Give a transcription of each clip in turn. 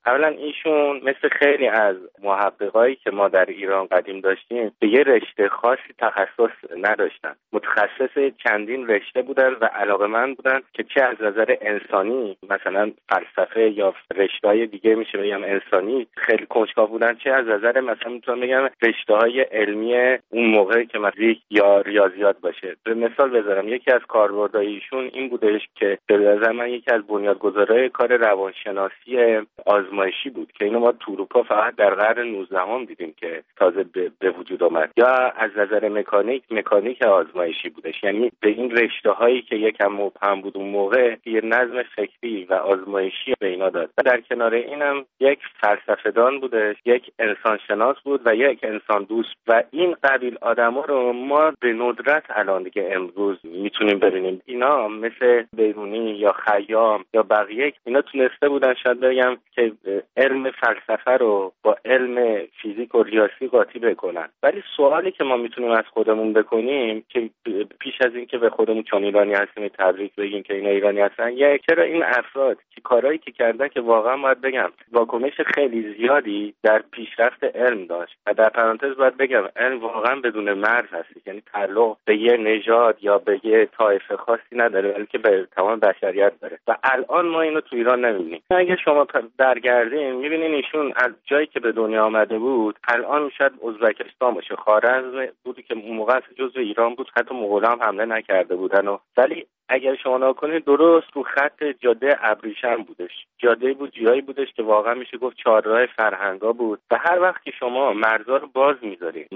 اولا ایشون مثل خیلی از محققایی که ما در ایران قدیم داشتیم به یه رشته خاصی تخصص نداشتن. متخصص چندین رشته بودن و علاقه‌مند بودن که چه از نظر انسانی مثلا فلسفه یا رشته‌های دیگه میشه بگم انسانی خیلی کنجکاو بودن، چه از نظر مثلا میتونم بگم رشته‌های علمی اون موقع که مثلا یا ریاضیات باشه. به مثال بذارم، یکی از کاربردهای ایشون این بودش که به نظر من یکی از بنیانگذارای کار روانشناسی آزمایشی بود که اینو ما تو اروپا فقط در قرن 19 دیدیم که تازه به وجود آمد. یا از نظر مکانیک آزمایشی بودش، یعنی به این رشته‌هایی که یکم مبهم بود اون موقع یه نظم فکری و آزمایشی به اینا داد. در کنار اینم یک فلسفه‌دان بودش، یک انسانشناس بود و یک انسان دوست و این قبیل آدما رو ما به ندرت الان دیگه امروز میتونیم ببینیم. اینا مثل بیرونی یا خیام یا بقیه اینا تونسته بودن شاید بگم که علم فلسفه رو با علم فیزیک و ریاضی قاطی بکنن. ولی سوالی که ما میتونیم از خودمون بکنیم که پیش از این که به خودمون چون ایرانی هستیم تبریک بگیم که اینا ایرانی هستن، یا چرا این افراد که کارهایی که کردن که واقعا باید بگم واکنش خیلی زیادی در پیشرفت علم داشت و در پرانتز باید بگم علم واقعا بدون مرز هست، یعنی تعلق به یه نژاد یا به یه طایفه خاصی نداره بلکه به تمام بشریت داره و الان ما اینو تو ایران نمیبینیم. اگه شما برگردین میبینین ایشون از جایی که به دنیا آمده بود الان شاید ازبکستان باشه، خوارزم بودی که اون موقع جزو ایران بود، حتی مغولا هم حمله نکرده بودن ولی اگر شما نگاه کنید درست رو خط جاده ابریشم بودش، جاده بود جایی بودش که واقعا میشه گفت چهارراه فرهنگا بود و هر وقت که شما مرزا رو باز میذارید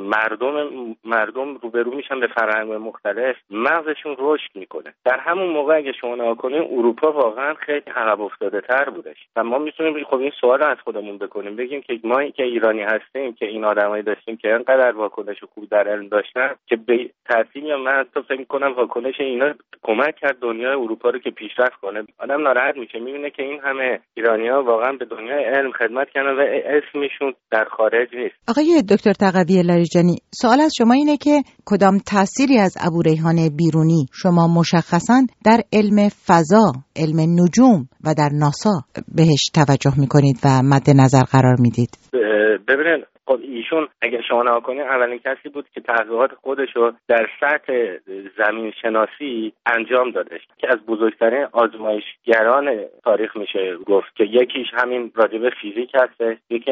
مردم روبرو میشن به فرهنگ مختلف، مغزشون رشد میکنه. در همون موقع اگه شما نگاه کنید اروپا واقعا خیلی عقب افتاده تر بودش و ما میتونیم خب این سوال رو از خودمون بکنیم، بگیم که ما که ایرانی هستیم که این آدمایی داشتیم که انقدر واکنش خوب در علم داشتن که به ترتیب یا من تو فکر میکنم واکنش اینا کمک کرد دنیای اروپا رو که پیشرفت کنه. آدم ناراحت میشه میبینه که این همه ایرانی‌ها واقعا به دنیای علم خدمت کردن و اسمشون در خارج نیست. آقای دکتر تقوی لاریجانی، سوال از شما اینه که کدام تأثیری از ابوریحان بیرونی شما مشخصاً در علم فضا، علم نجوم و در ناسا بهش توجه میکنید و مد نظر قرار میدید؟ ببینید خب ایشون اگه شما نگاه کنید اولین کسی بود که تحقیقات خودش رو در سطح زمین شناسی انجام دادش که از بزرگترین آزمایشگران تاریخ میشه گفت که یکیش همین راجب فیزیک هست، یکی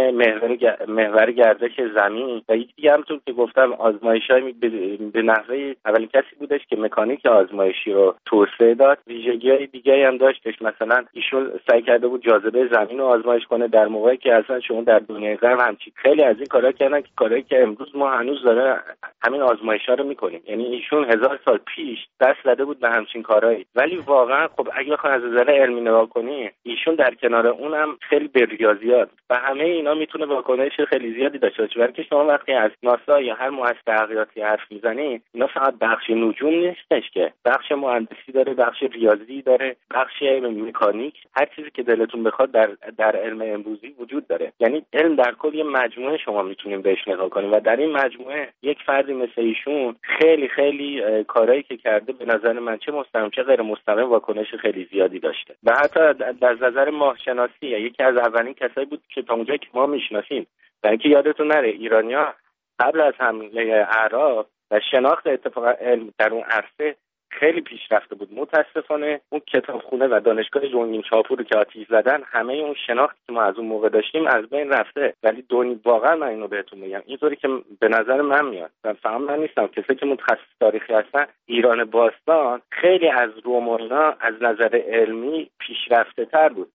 محور گردش زمین و یکی دیگه همونطور که گفتم آزمایش‌های به نحوه اولین کسی بودش که مکانیک آزمایشی رو توسعه داد. ویژگی‌های دیگه‌ای هم داشتش، مثلا ایشون سعی کرده بود جاذبه زمین رو آزمایش کنه در موقعی که اصلا شما در دنیای غرب همچین خیلی از این کارا کردن که کارهایی که امروز ما هنوز داره همین آزمایش‌ها رو می‌کنیم. یعنی ایشون 1000 سال پیش دست زده بود به همچین کارهایی، ولی واقعا خب اگه بخواید از نظر علمی نگاه کنی ایشون در کنار اونم خیلی به ریاضیات و همه اینا میتونه واکنش خیلی زیادی داشته باشه. ولی که شما وقتی از ناسا یا هر مؤسسه تحقیقاتی حرف میزنی اینا فقط بخش نجوم نیستش که بخش مهندسی داره، بخش ریاضی داره، بخش مکانیک، هر چیزی که دلتون بخواد در علم امروزی وجود داره. یعنی علم در کل یه مجموعه شما میتونیم بهش نگاه کنیم و در این مجموعه یک فردی مثل ایشون خیلی خیلی کارهایی که کرده به نظر من چه مستقیم چه غیر مستقیم واکنش خیلی زیادی داشته و حتی از نظر ماه شناسی یکی از اولین کسایی بود که تا اونجایی که ما میشناسیم، در اینکه یادتون نره ایرانی‌ها قبل از حمله عراق و شناخت اتفاقا علم در اون عرصه خیلی پیشرفته بود. متاسفانه اون کتابخونه و دانشگاه رنگین چاپور که آتش زدن همه اون شناختی که ما از اون موقع داشتیم از بین رفته. ولی واقعا من اینو بهتون میگم اینطوری که به نظر من میاد، فقط من نیستم، کسی که متخصص تاریخی هستن، ایران باستان خیلی از رومانا از نظر علمی پیشرفته تر بود.